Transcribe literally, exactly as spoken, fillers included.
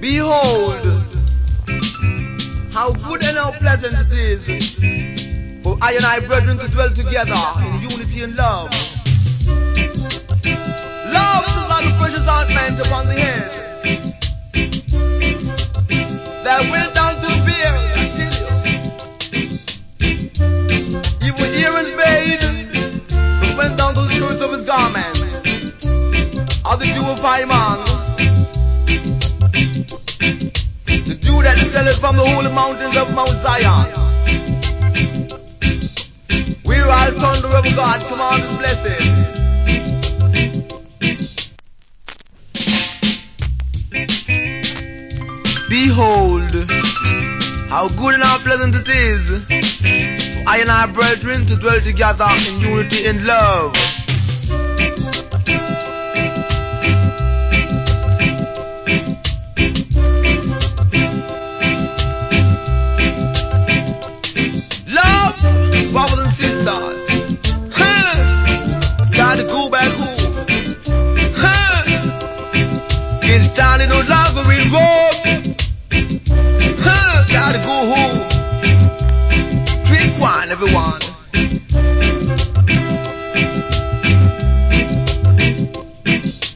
Behold, how good and how pleasant it is for I and I brethren to dwell together in unity and love. Love is like a precious ointment upon the head that went down to the beard, I tell you. Even Aaron's bathed, but went down to the skirts of his garment. Of the dew of Hyman, the dew that descended from the holy mountains of Mount Zion, where all thunder of God command is blessed. Behold, how good and how pleasant it is for I and our brethren to dwell together in unity and love. Brothers and sisters, huh? Gotta go back home, huh? Can't stand it no longer in war.